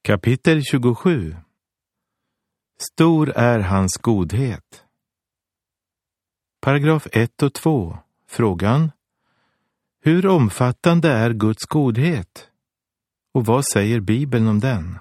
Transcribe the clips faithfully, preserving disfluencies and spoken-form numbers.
Kapitel tjugosju. Stor är hans godhet. Paragraf ett och två. Frågan: hur omfattande är Guds godhet? Och vad säger Bibeln om den?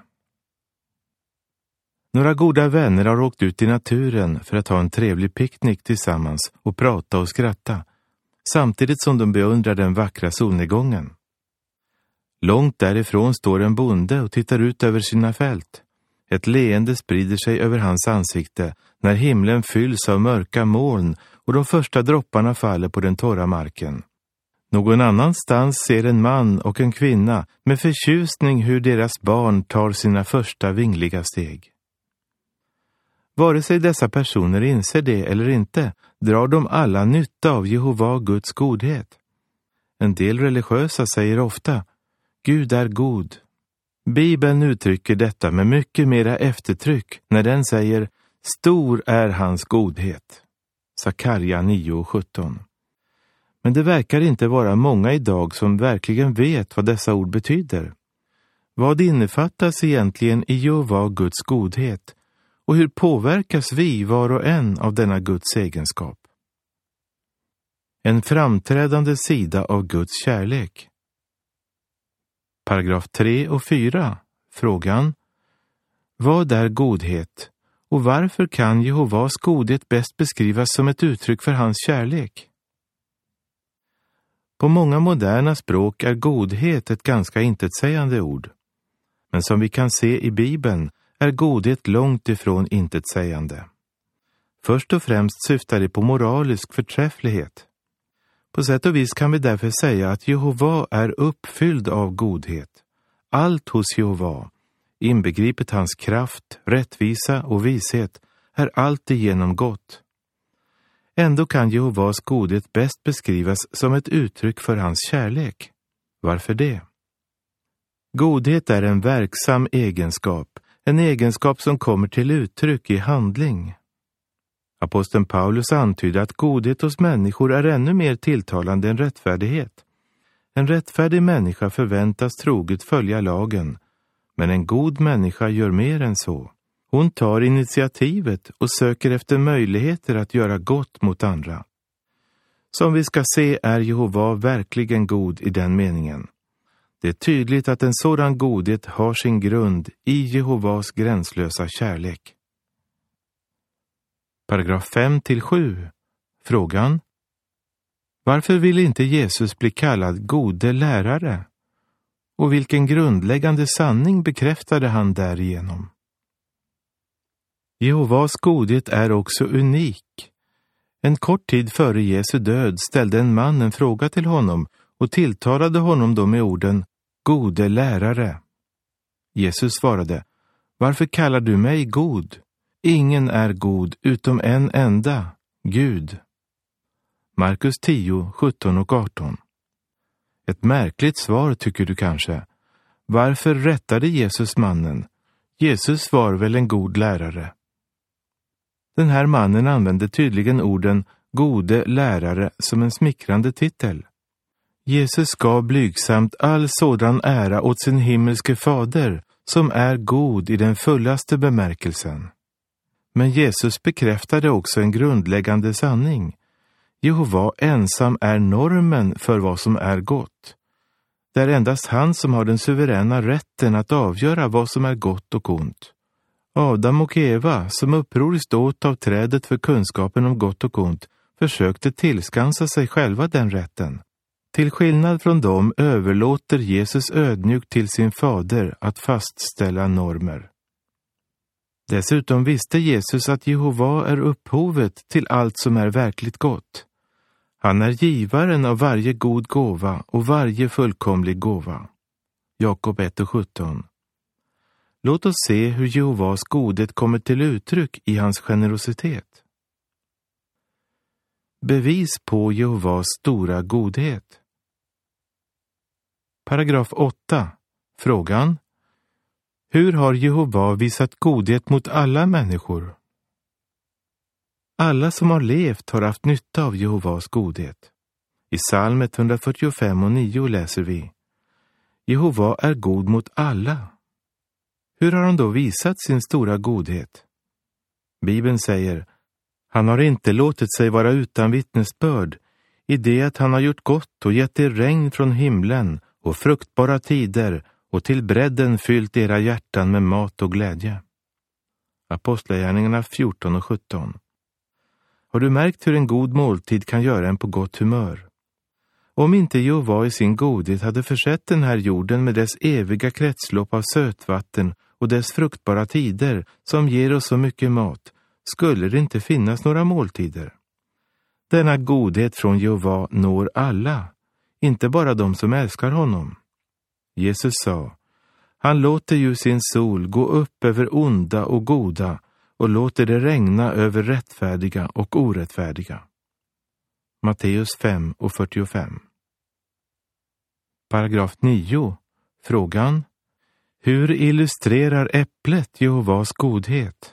Några goda vänner har åkt ut i naturen för att ha en trevlig picknick tillsammans och prata och skratta, samtidigt som de beundrar den vackra solnedgången. Långt därifrån står en bonde och tittar ut över sina fält. Ett leende sprider sig över hans ansikte när himlen fylls av mörka moln och de första dropparna faller på den torra marken. Någon annanstans ser en man och en kvinna med förtjusning hur deras barn tar sina första vingliga steg. Vare sig dessa personer inser det eller inte, drar de alla nytta av Jehova Guds godhet. En del religiösa säger ofta: Gud är god. Bibeln uttrycker detta med mycket mera eftertryck när den säger: stor är hans godhet. Sakarja nio och sjutton. Men det verkar inte vara många idag som verkligen vet vad dessa ord betyder. Vad innefattas egentligen i Jehova Guds godhet? Och hur påverkas vi var och en av denna Guds egenskap? En framträdande sida av Guds kärlek. Paragraf tre och fyra. Frågan: vad är godhet? Och varför kan Jehovas godhet bäst beskrivas som ett uttryck för hans kärlek? På många moderna språk är godhet ett ganska intetsägande ord. Men som vi kan se i Bibeln är godhet långt ifrån intetsägande. Först och främst syftar det på moralisk förträfflighet. På sätt och vis kan vi därför säga att Jehova är uppfylld av godhet. Allt hos Jehova, inbegripet hans kraft, rättvisa och vishet, är alltigenom gott. Ändå kan Jehovas godhet bäst beskrivas som ett uttryck för hans kärlek. Varför det? Godhet är en verksam egenskap, en egenskap som kommer till uttryck i handling. Aposteln Paulus antyder att godhet hos människor är ännu mer tilltalande än rättfärdighet. En rättfärdig människa förväntas troget följa lagen, men en god människa gör mer än så. Hon tar initiativet och söker efter möjligheter att göra gott mot andra. Som vi ska se är Jehova verkligen god i den meningen. Det är tydligt att en sådan godhet har sin grund i Jehovas gränslösa kärlek. Paragraf fem till sju. Frågan: varför vill inte Jesus bli kallad gode lärare? Och vilken grundläggande sanning bekräftade han därigenom? Jehovas godhet är också unik. En kort tid före Jesu död ställde en man en fråga till honom och tilltalade honom då med orden: gode lärare. Jesus svarade: varför kallar du mig god? Ingen är god utom en enda, Gud. Markus tio, sjutton och arton. Ett märkligt svar, tycker du kanske. Varför rättade Jesus mannen? Jesus var väl en god lärare. Den här mannen använde tydligen orden gode lärare som en smickrande titel. Jesus gav blygsamt all sådan ära åt sin himmelske fader, som är god i den fullaste bemärkelsen. Men Jesus bekräftade också en grundläggande sanning. Jehova ensam är normen för vad som är gott. Det är endast han som har den suveräna rätten att avgöra vad som är gott och ont. Adam och Eva, som upproriskt åt av trädet för kunskapen om gott och ont, försökte tillskansa sig själva den rätten. Till skillnad från dem överlåter Jesus ödmjukt till sin fader att fastställa normer. Dessutom visste Jesus att Jehova är upphovet till allt som är verkligt gott. Han är givaren av varje god gåva och varje fullkomlig gåva. Jakob ett och sjutton. Låt oss se hur Jehovas godhet kommer till uttryck i hans generositet. Bevis på Jehovas stora godhet. Paragraf åtta. Frågan: hur har Jehova visat godhet mot alla människor? Alla som har levt har haft nytta av Jehovas godhet. I psalm etthundrafyrtiofem och nio läser vi: Jehova är god mot alla. Hur har han då visat sin stora godhet? Bibeln säger: han har inte låtit sig vara utan vittnesbörd i det att han har gjort gott och gett er regn från himlen och fruktbara tider och till bredden fyllt era hjärtan med mat och glädje. Apostlagärningarna fjorton och sjutton. Har du märkt hur en god måltid kan göra en på gott humör? Om inte Jehova i sin godhet hade försett den här jorden med dess eviga kretslopp av sötvatten och dess fruktbara tider som ger oss så mycket mat, skulle det inte finnas några måltider. Denna godhet från Jehova når alla, inte bara de som älskar honom. Jesus sa: han låter ju sin sol gå upp över onda och goda och låter det regna över rättfärdiga och orättfärdiga. Matteus fem och fyrtiofem. Paragraf nio. Frågan: hur illustrerar äpplet Jehovas godhet?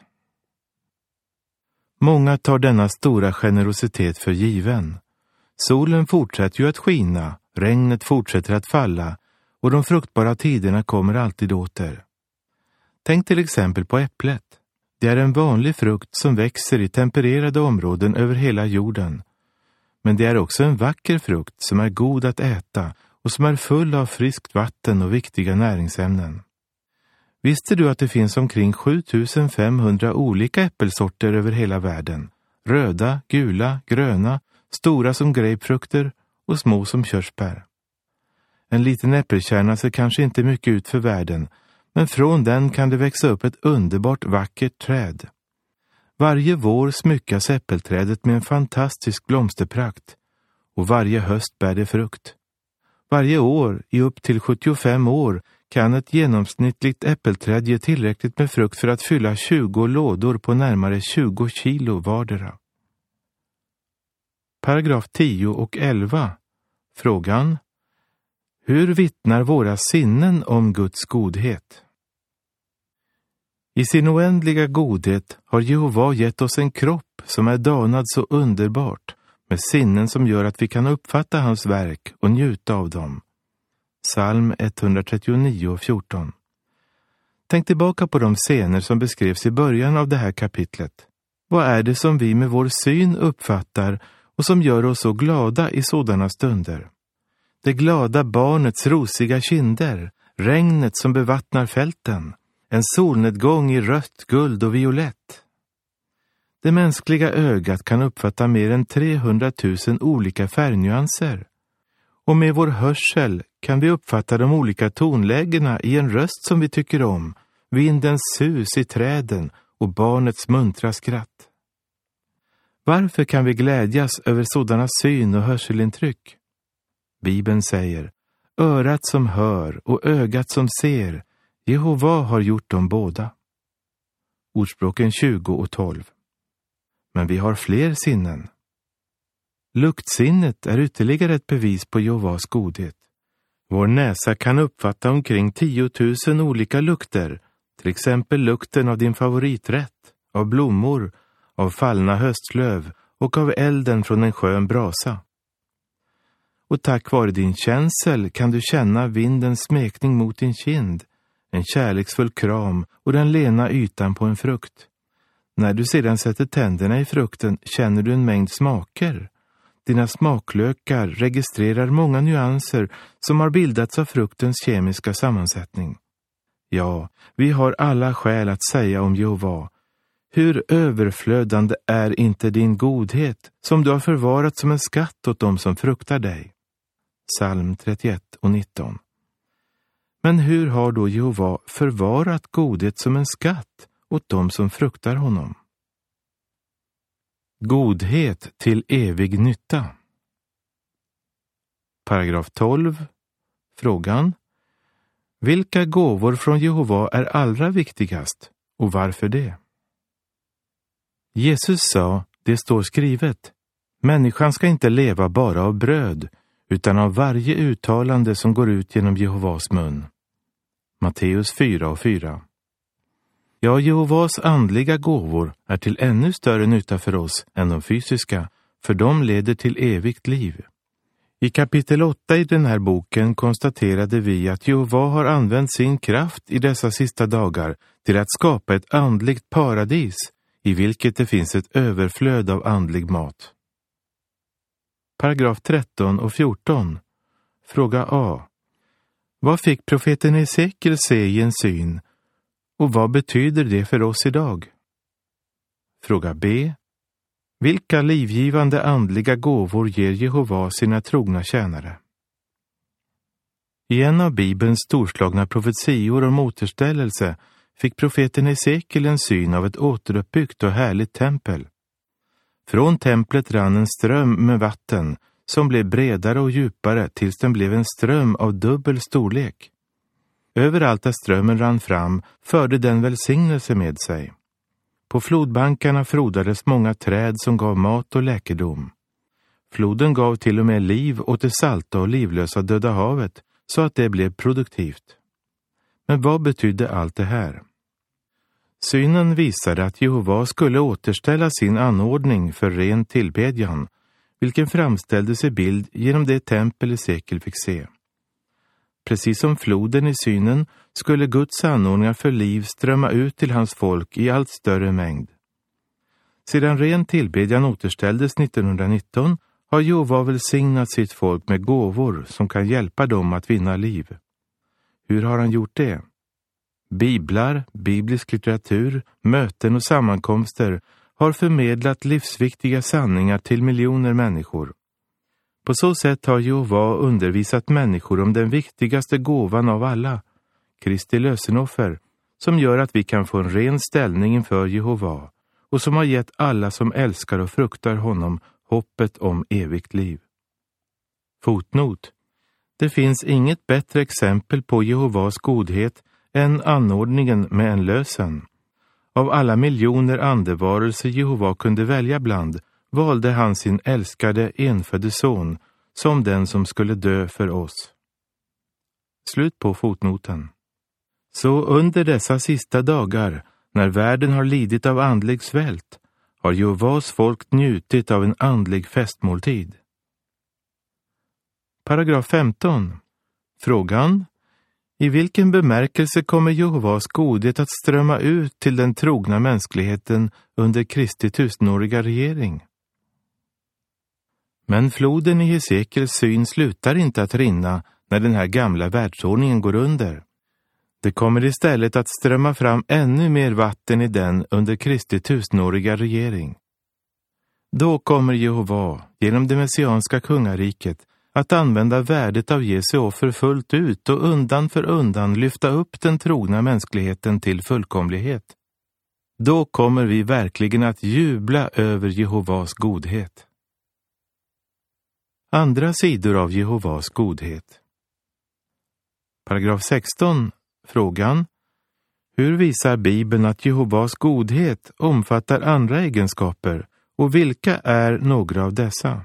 Många tar denna stora generositet för given. Solen fortsätter ju att skina, regnet fortsätter att falla och de fruktbara tiderna kommer alltid åter. Tänk till exempel på äpplet. Det är en vanlig frukt som växer i tempererade områden över hela jorden. Men det är också en vacker frukt som är god att äta och som är full av friskt vatten och viktiga näringsämnen. Visste du att det finns omkring sju tusen femhundra olika äppelsorter över hela världen? Röda, gula, gröna, stora som grapefrukter och små som körsbär. En liten äppelkärna ser kanske inte mycket ut för världen, men från den kan det växa upp ett underbart vackert träd. Varje vår smyckas äppelträdet med en fantastisk blomsterprakt och varje höst bär det frukt. Varje år, i upp till sjuttiofem år, kan ett genomsnittligt äppelträd ge tillräckligt med frukt för att fylla tjugo lådor på närmare tjugo kilo vardera. Paragraf tio och elva. Frågan: hur vittnar våra sinnen om Guds godhet? I sin oändliga godhet har Jehova gett oss en kropp som är danad så underbart, med sinnen som gör att vi kan uppfatta hans verk och njuta av dem. Psalm etthundratrettionio och fjorton. Tänk tillbaka på de scener som beskrevs i början av det här kapitlet. Vad är det som vi med vår syn uppfattar och som gör oss så glada i sådana stunder? Det glada barnets rosiga kinder, regnet som bevattnar fälten, en solnedgång i rött, guld och violett. Det mänskliga ögat kan uppfatta mer än trehundratusen olika färgnyanser. Och med vår hörsel kan vi uppfatta de olika tonlägena i en röst som vi tycker om, vindens sus i träden och barnets muntra skratt. Varför kan vi glädjas över sådana syn- och hörselintryck? Bibeln säger: örat som hör och ögat som ser, Jehova har gjort dem båda. Ordspråken tjugo och tolv. Men vi har fler sinnen. Luktsinnet är ytterligare ett bevis på Jehovas godhet. Vår näsa kan uppfatta omkring tiotusen olika lukter, till exempel lukten av din favoriträtt, av blommor, av fallna höstlöv och av elden från en skön brasa. Och tack vare din känsel kan du känna vindens smekning mot din kind, en kärleksfull kram och den lena ytan på en frukt. När du sedan sätter tänderna i frukten känner du en mängd smaker. Dina smaklökar registrerar många nyanser som har bildats av fruktens kemiska sammansättning. Ja, vi har alla skäl att säga om Jehova: hur överflödande är inte din godhet som du har förvarat som en skatt åt dem som fruktar dig. Psalm trettioett och nitton. Men hur har då Jehova förvarat godhet som en skatt åt dem som fruktar honom? Godhet till evig nytta. Paragraf tolv. Frågan: vilka gåvor från Jehova är allra viktigast och varför det? Jesus sa, det står skrivet: människan ska inte leva bara av bröd, utan av varje uttalande som går ut genom Jehovas mun. Matteus fyra och fyra. Ja, Jehovas andliga gåvor är till ännu större nytta för oss än de fysiska, för de leder till evigt liv. I kapitel åtta i den här boken konstaterade vi att Jehova har använt sin kraft i dessa sista dagar till att skapa ett andligt paradis i vilket det finns ett överflöd av andlig mat. Paragraf tretton och fjorton. Fråga A. Vad fick profeten Hesekiel se i en syn och vad betyder det för oss idag? Fråga B. Vilka livgivande andliga gåvor ger Jehova sina trogna tjänare? I en av Bibelns storslagna profetior om återställelse fick profeten Hesekiel en syn av ett återuppbyggt och härligt tempel. Från templet rann en ström med vatten som blev bredare och djupare tills den blev en ström av dubbel storlek. Överallt där strömmen rann fram förde den välsignelse med sig. På flodbankarna frodades många träd som gav mat och läkedom. Floden gav till och med liv åt det salta och livlösa döda havet så att det blev produktivt. Men vad betydde allt det här? Synen visade att Jehova skulle återställa sin anordning för ren tillbedjan, vilken framställdes i bild genom det tempel Hesekiel fick se. Precis som floden i synen skulle Guds anordningar för liv strömma ut till hans folk i allt större mängd. Sedan ren tillbedjan återställdes nittonhundranitton har Jehova välsignat sitt folk med gåvor som kan hjälpa dem att vinna liv. Hur har han gjort det? Biblar, biblisk litteratur, möten och sammankomster har förmedlat livsviktiga sanningar till miljoner människor. På så sätt har Jehova undervisat människor om den viktigaste gåvan av alla, Kristi lösenoffer, som gör att vi kan få en ren ställning inför Jehova och som har gett alla som älskar och fruktar honom hoppet om evigt liv. Fotnot. Det finns inget bättre exempel på Jehovas godhet än anordningen med en lösen. Av alla miljoner andevarelser Jehova kunde välja bland valde han sin älskade enfödde son som den som skulle dö för oss. Slut på fotnoten. Så under dessa sista dagar, när världen har lidit av andlig svält, har Jehovas folk njutit av en andlig festmåltid. Paragraf femton. Frågan: i vilken bemärkelse kommer Jehovas godhet att strömma ut till den trogna mänskligheten under Kristi tusenåriga regering? Men floden i Hesekiels syn slutar inte att rinna när den här gamla världsordningen går under. Det kommer istället att strömma fram ännu mer vatten i den under Kristi tusenåriga regering. Då kommer Jehova genom det messianska kungariket att använda värdet av Jesu offer fullt ut och undan för undan lyfta upp den trogna mänskligheten till fullkomlighet. Då kommer vi verkligen att jubla över Jehovas godhet. Andra sidor av Jehovas godhet. Paragraf sexton. Frågan: hur visar Bibeln att Jehovas godhet omfattar andra egenskaper och vilka är några av dessa?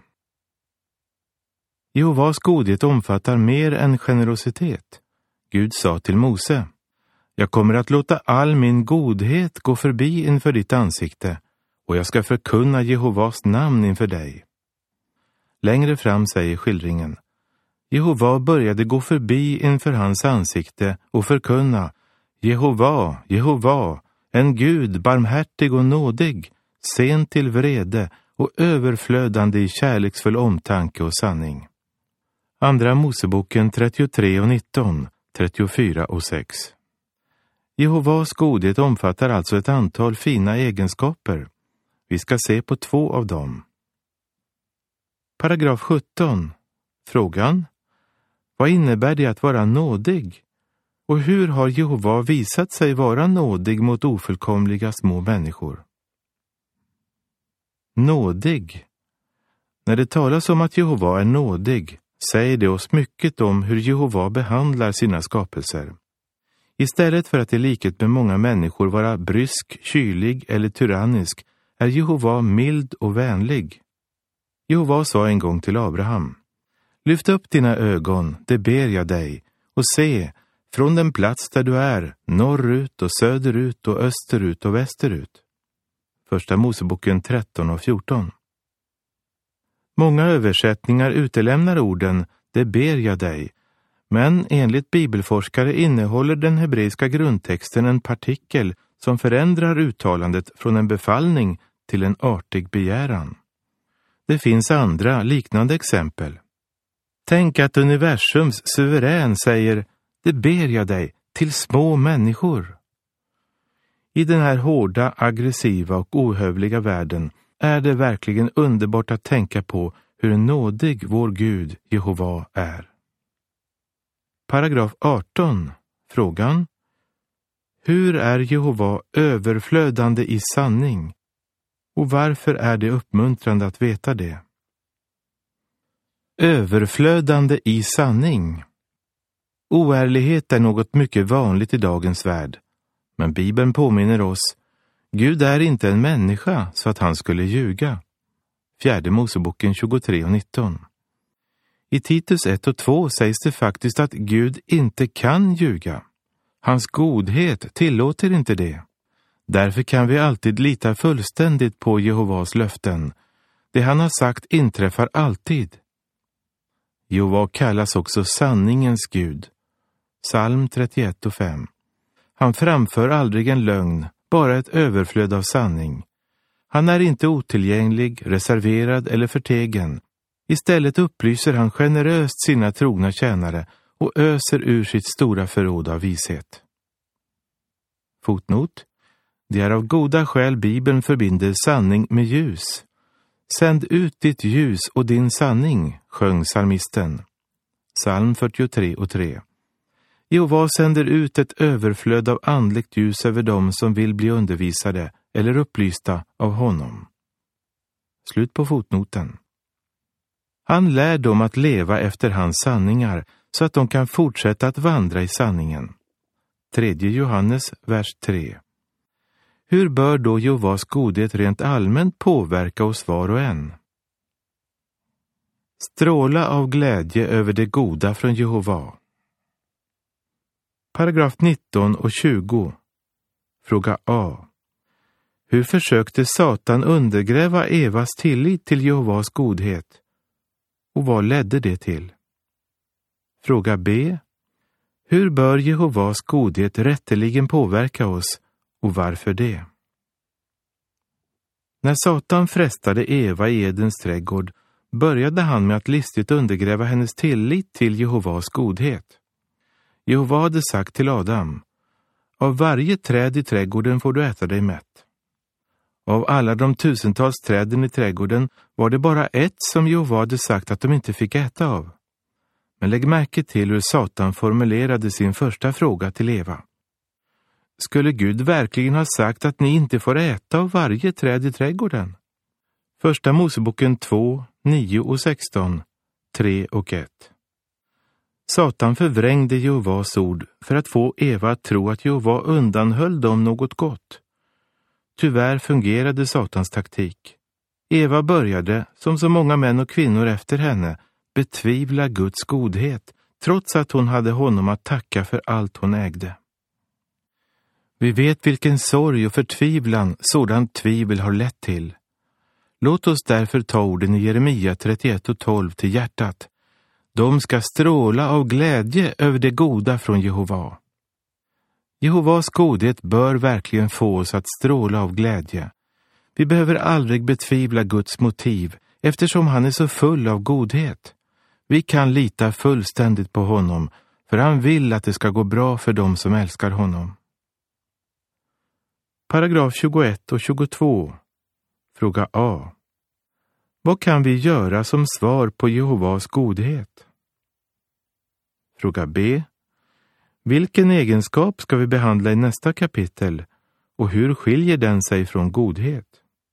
Jehovas godhet omfattar mer än generositet. Gud sa till Mose: jag kommer att låta all min godhet gå förbi inför ditt ansikte och jag ska förkunna Jehovas namn inför dig. Längre fram säger skildringen: Jehova började gå förbi inför hans ansikte och förkunna: Jehova, Jehova, en Gud barmhärtig och nådig, sen till vrede och överflödande i kärleksfull omtanke och sanning. Andra Moseboken trettiotre och nitton, trettiofyra och sex. Jehovas godhet omfattar alltså ett antal fina egenskaper. Vi ska se på två av dem. Paragraf sjutton. Frågan: vad innebär det att vara nådig? Och hur har Jehova visat sig vara nådig mot ofullkomliga små människor? Nådig. När det talas om att Jehova är nådig, säger det oss mycket om hur Jehova behandlar sina skapelser. Istället för att i likhet med många människor vara brysk, kylig eller tyrannisk, är Jehova mild och vänlig. Jehova sa en gång till Abraham: lyft upp dina ögon, det ber jag dig, och se, från den plats där du är, norrut och söderut och österut och västerut. Första Moseboken tretton och fjorton. Många översättningar utelämnar orden "det ber jag dig", men enligt bibelforskare innehåller den hebreiska grundtexten en partikel som förändrar uttalandet från en befallning till en artig begäran. Det finns andra liknande exempel. Tänk att universums suverän säger "det ber jag dig" till små människor. I den här hårda, aggressiva och ohövliga världen är det verkligen underbart att tänka på hur nådig vår Gud Jehova är. Paragraf arton. Frågan: hur är Jehova överflödande i sanning? Och varför är det uppmuntrande att veta det? Överflödande i sanning. Oärlighet är något mycket vanligt i dagens värld. Men Bibeln påminner oss, Gud är inte en människa så att han skulle ljuga. Fjärde Moseboken tjugotre och nitton. I Titus ett och två sägs det faktiskt att Gud inte kan ljuga. Hans godhet tillåter inte det. Därför kan vi alltid lita fullständigt på Jehovas löften. Det han har sagt inträffar alltid. Jehova kallas också sanningens Gud. Psalm trettioett och fem. Han framför aldrig en lögn, bara ett överflöd av sanning. Han är inte otillgänglig, reserverad eller förtegen. Istället upplyser han generöst sina trogna tjänare och öser ur sitt stora förråd av vishet. Fotnot. Det är av goda skäl Bibeln förbinder sanning med ljus. Sänd ut ditt ljus och din sanning, sjöng psalmisten. Psalm fyrtiotre och tre. Jehova sänder ut ett överflöd av andligt ljus över dem som vill bli undervisade eller upplysta av honom. Slut på fotnoten. Han lär dem att leva efter hans sanningar så att de kan fortsätta att vandra i sanningen. Tredje Johannes, vers tre. Hur bör då Jehovas godhet rent allmänt påverka oss var och en? Stråla av glädje över det goda från Jehova. Paragraf nitton och tjugo. Fråga A. Hur försökte Satan undergräva Evas tillit till Jehovas godhet? Och vad ledde det till? Fråga B. Hur bör Jehovas godhet rätteligen påverka oss och varför det? När Satan frestade Eva i Edens trädgård började han med att listigt undergräva hennes tillit till Jehovas godhet. Jehova hade sagt till Adam: av varje träd i trädgården får du äta dig mätt. Av alla de tusentals träden i trädgården var det bara ett som Jehova hade sagt att de inte fick äta av. Men lägg märke till hur Satan formulerade sin första fråga till Eva. Skulle Gud verkligen ha sagt att ni inte får äta av varje träd i trädgården? Första Moseboken två, nio och sexton, tre och ett. Satan förvrängde Jehovas ord för att få Eva att tro att Jehova undanhöll dem något gott. Tyvärr fungerade Satans taktik. Eva började, som så många män och kvinnor efter henne, betvivla Guds godhet, trots att hon hade honom att tacka för allt hon ägde. Vi vet vilken sorg och förtvivlan sådant tvivel har lett till. Låt oss därför ta orden i Jeremia trettioett och tolv till hjärtat. De ska stråla av glädje över det goda från Jehova. Jehovas godhet bör verkligen få oss att stråla av glädje. Vi behöver aldrig betvivla Guds motiv eftersom han är så full av godhet. Vi kan lita fullständigt på honom för han vill att det ska gå bra för dem som älskar honom. Paragraf tjugoett och tjugotvå. Fråga A. Vad kan vi göra som svar på Jehovas godhet? Fråga B. Vilken egenskap ska vi behandla i nästa kapitel och hur skiljer den sig från godhet?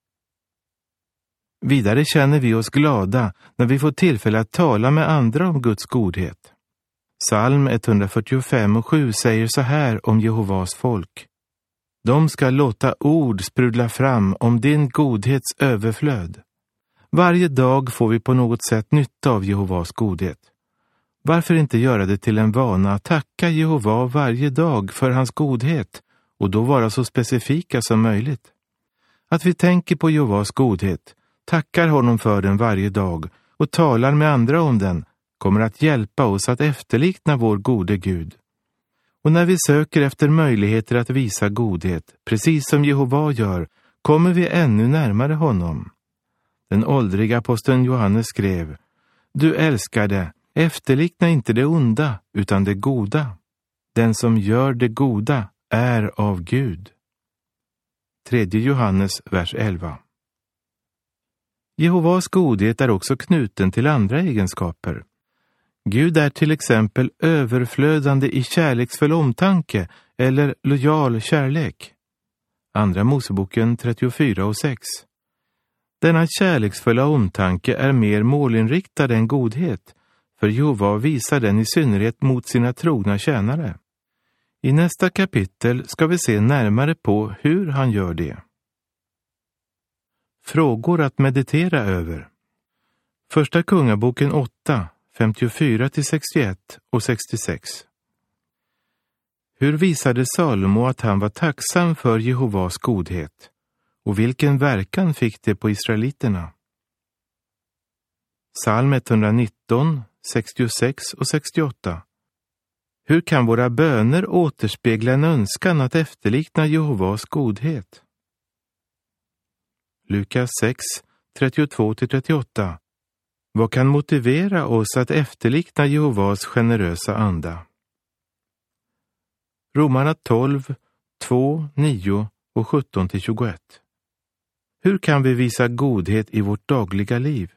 Vidare känner vi oss glada när vi får tillfälle att tala med andra om Guds godhet. Psalm etthundrafyrtiofem och sju säger så här om Jehovas folk. De ska låta ord sprudla fram om din godhets överflöd. Varje dag får vi på något sätt nytta av Jehovas godhet. Varför inte göra det till en vana att tacka Jehova varje dag för hans godhet och då vara så specifika som möjligt? Att vi tänker på Jehovas godhet tackar honom för den varje dag och talar med andra om den kommer att hjälpa oss att efterlikna vår gode Gud. Och när vi söker efter möjligheter att visa godhet, precis som Jehova gör, kommer vi ännu närmare honom. Den åldriga aposteln Johannes skrev: Du älskade, efterlikna inte det onda utan det goda. Den som gör det goda är av Gud. Tredje Johannes vers elva. Jehovas godhet är också knuten till andra egenskaper. Gud är till exempel överflödande i kärleksfull omtanke eller lojal kärlek. Andra Moseboken trettiofyra och sex. Denna kärleksfulla omtanke är mer målinriktad än godhet, för Jehova visar den i synnerhet mot sina trogna tjänare. I nästa kapitel ska vi se närmare på hur han gör det. Frågor att meditera över. Första Kungaboken åtta, femtiofyra till sextioett och sextiosex. Hur visade Salomo att han var tacksam för Jehovas godhet? Och vilken verkan fick det på israeliterna? Psalm etthundranitton, sextiosex och sextioåtta. Hur kan våra böner återspegla en önskan att efterlikna Jehovas godhet? Lukas sex, trettiotvå till trettioåtta. Vad kan motivera oss att efterlikna Jehovas generösa anda? Romarna tolv, två, nio och sjutton till tjugoett. Hur kan vi visa godhet i vårt dagliga liv?